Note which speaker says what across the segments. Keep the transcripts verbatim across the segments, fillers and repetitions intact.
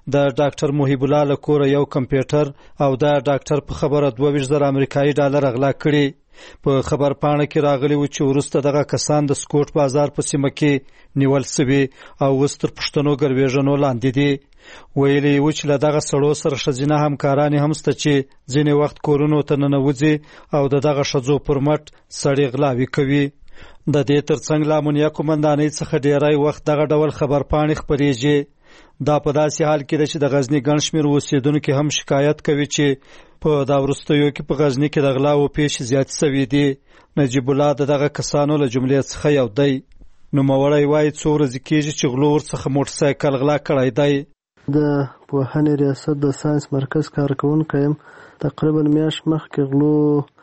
Speaker 1: د ډاکټر محیب الله له کوره یو کمپیوټر او د ډاکټر په خبره دوه ویشت زره امریکایي ډالر غلا کړي. په خبر پاڼه کې راغلی و چې وروسته دغه کسان د سکوټ بازار په سیمه کې نیول شوي او اوس تر پوښتنو ګروېږنو لاندې دي. ویلي و چې له دغه سړو سره ښځینه همکارانې هم شته چې ځینې وخت کورونو ته ننوځي او د دغه ښځو پر مټ سړي غلاوې کوي. د دې ترڅنګ له امنیه قومندانۍ څخه ډیری وخت دغه ډول خبرپاڼې خپرېږي. دا په داسې حال کې ده چې د غزني ګڼ شمېر اوسېدونکي هم شکایت کوي چې په دا وروستیو کې په غزني کې د غلاو پیښې زیاتې شوي دي. نجیب الله د دغه کسانو له جملې څخه یو دی. نوموړی وایي څو ورځې کېږي چې غلو ورڅخه موټرسایکل غلا کړی دی.
Speaker 2: د پوهنې ریاست د ساینس مرکز کارکونکی یم. تقریبا میاشت مخکې غلو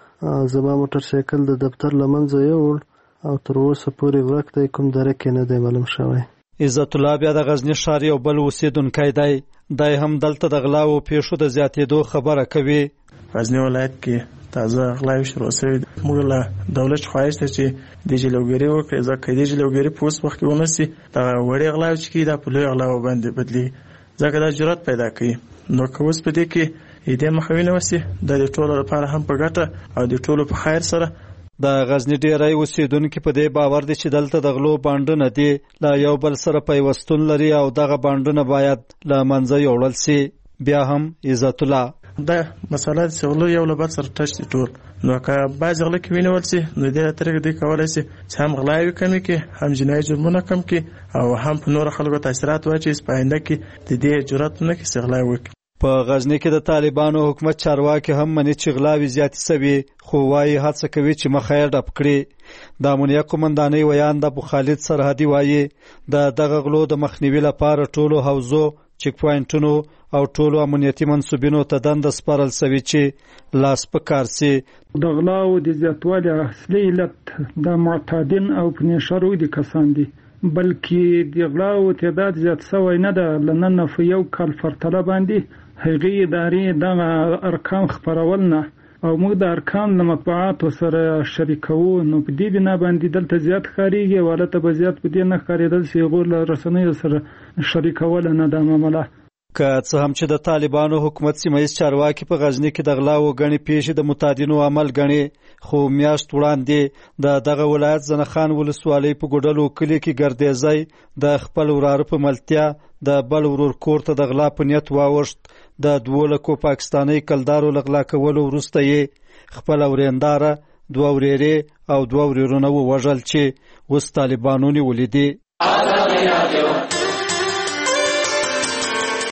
Speaker 2: زما موټرسایکل د دفتر له منځه یوړ او تر اوسه پورې ورک دی، کوم دره کې نه دی معلوم شوی. عزت
Speaker 1: الله بیا د غزني ښار یو بل اوسېدونکی دی. دی هم دلته د غلاو پیښو د زیاتېدو خبره کوي.
Speaker 3: غزني ولایت کې تازه غلاوې شروع شوې. موږ له دولت خواهش ته چې د جلوګیري وکړي، ځکه د جلوګیري په اوس وخت کې ونه شي دغه وړې غلاوې چې کېږي دا په لویو غلاوو باندې بدلېږي، ځکه دا جرأت پیدا کوي. نو که اوس په دې کې دې مخنیوی وشي دا د ټولو لپاره هم په ګټه او د ټولو په خیر سره.
Speaker 1: د غزني ډیری اوسېدونکي په دې باور دي چې دلته د غلو بانډونه دي له یو بل سره پیوستون لري او دغه بانډونه باید له منځه یوړل شي. بیا هم عزت الله
Speaker 3: دا مسله د غلو یو له بل سره ټچ دي ټول، نو که بعضې غله کې ونیول شي نو دې طریقې دې کولی شي چې هم غلاوې کمې کړي، هم جنایي جرمونه کم کړي او هم په نورو خلکو تاثیرات واچوي چې په آینده کې د دې جرأت ونه کړي چې غلا وکړي.
Speaker 1: په غزني کې د طالبانو حکومت چارواکي هم مني چې غلاوې زیاتې شوي، خو وایي هڅه کوي چې مخه یې ډپ کړي. د امنیه قومندانۍ ویان د ابو خالد سرحدي وایي د دغه غلو د مخنیوي لپاره ټولو حوزو، چیک پوینټونو او ټولو امنیتي منصوبینو ته دنده سپارل شوې چې لاس په کار شي.
Speaker 4: د غلاو د زیاتوالي اصلي علت د معتادین او پنیشرو دي کسان دي، بلکې د غلاو تعداد زیات شوی نه ده. لنن په یو کال پرتله باندې هغې ادارې دغه ارقام خپرول نه او موږ د ارقام له مطبوعاتو سره شریکوو، نو په دې بنا باندې دلته زیات ښکارېږي او هلته به زیات په دې نه ښکارېدل چې هغو له رسنیو سره شریکوله نه دا معامله.
Speaker 1: که څه هم چې د طالبانو حکومت سیمه ییز چارواکي په غزني کې د غلاو ګڼې پیښې د متادینو عمل ګڼي، خو میاشت وړاندې د دغه ولایت زنخان ولسوالۍ په ګوډلو کلي کې ګردیزی د خپل وراره په ملتیا د بل ورور کور ته د غلا په نیت واوښت. د دوو لکو پاکستاني کلدارو له غلا کولو وروسته یې خپله ورېنداره، دوه ورېرې او دوه ورېرونه ووژل چې اوس طالبانو نیولي دي.